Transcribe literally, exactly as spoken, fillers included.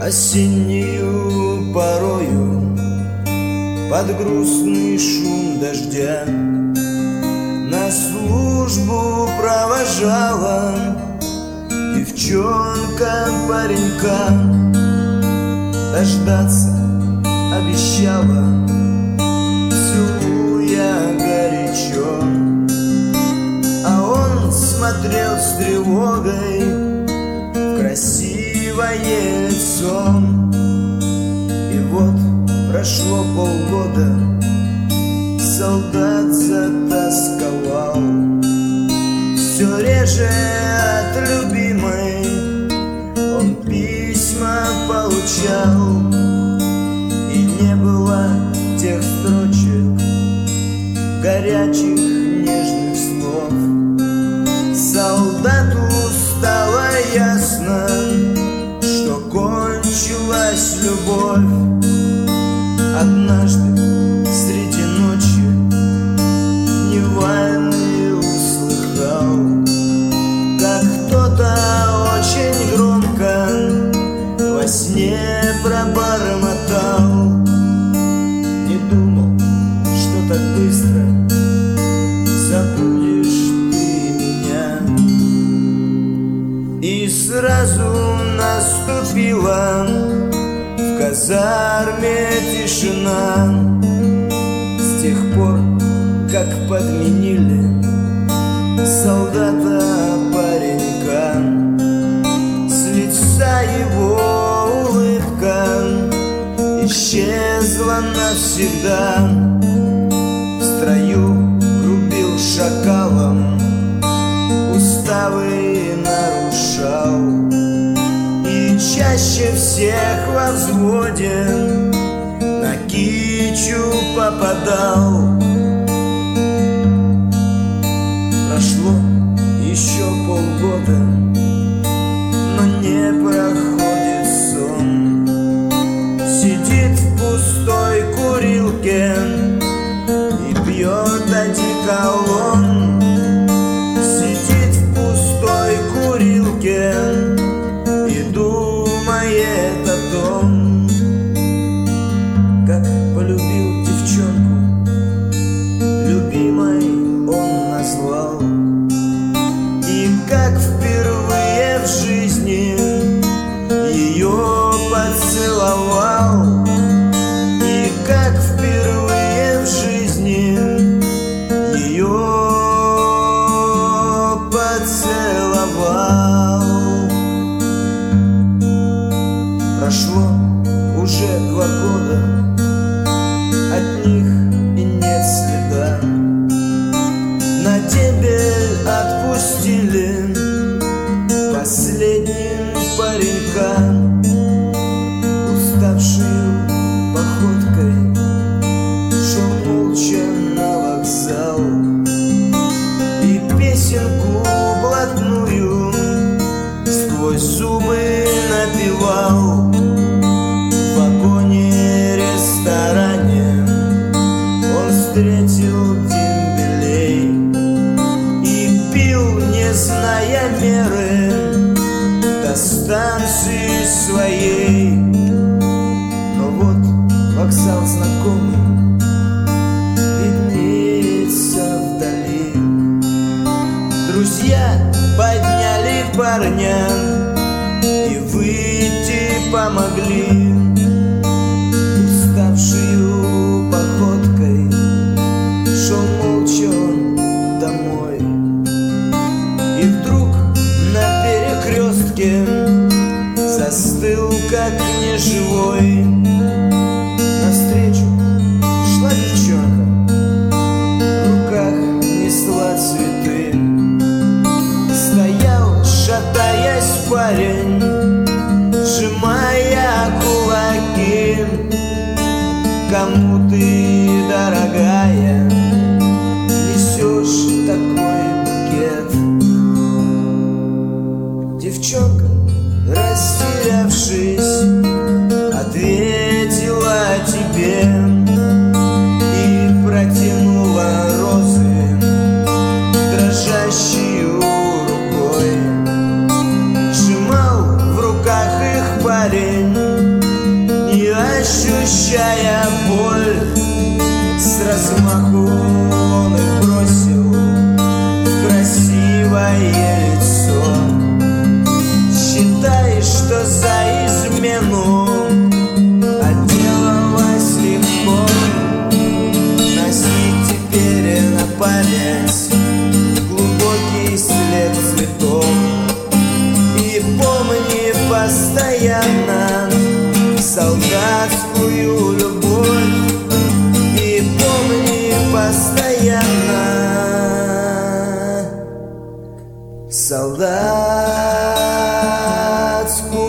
Осеннею порою под грустный шум дождя на службу провожала девчонка паренька. Дождаться обещала, целуя горячо, а он смотрел с тревогой в красивое лицо. И вот прошло полгода, солдат затасковал, все реже от любимой он письма получал. И не было тех строчек, горячих нежных слов. Солдату стало ясно, что кончилась любовь. Однажды среди ночи невольный услыхал, как кто-то очень громко во сне пробормотал. Не думал, что так быстро забудешь ты меня. И сразу наступила в казарме тишина. С тех пор, как подменили солдата паренька, с лица его улыбка исчезла навсегда. В строю рубил шакалом, уставы нарушал, и чаще всех во взводе на кичу попадал. Прошло еще полгода, но не проходит сон. Сидит в пустой курилке и пьет одеколон. Сидит в пустой курилке и думает о том, как полюбил девчонку, любимой он назвал. И как впервые в жизни ее поцеловал. И как впервые в жизни ее поцеловал. Прошло уже два года, от них и нет следа. На тебе отпустили последним паренька. Уставшую походкой шел молча на вокзал, и песенку блатную сквозь зубы напевал. В вагоне-ресторане он встретил дембелей и пил, не зная меры, до станции своей. Но вот вокзал знакомый виднеется вдали. Друзья подняли парня и выйти помогли. Уставшую походкой шел молча он домой, и вдруг на перекрестке застыл, как неживой. Навстречу шла девчонка, в руках несла цветы. Стоял, шатаясь, парень, сжимая кулаки. Кому ты, дорогая, несешь такой букет? Девчонка, растерявшись, ответила тебе и протянула розы дрожащую рукой. Сжимал в руках их парень, ощущая боль, с размаху он их бросил в красивое лицо. Считай, что за измену отделалась легко. Носи теперь на память глубокий след цветов. И помни постоянно солдатскую любовь. И помни постоянно солдатскую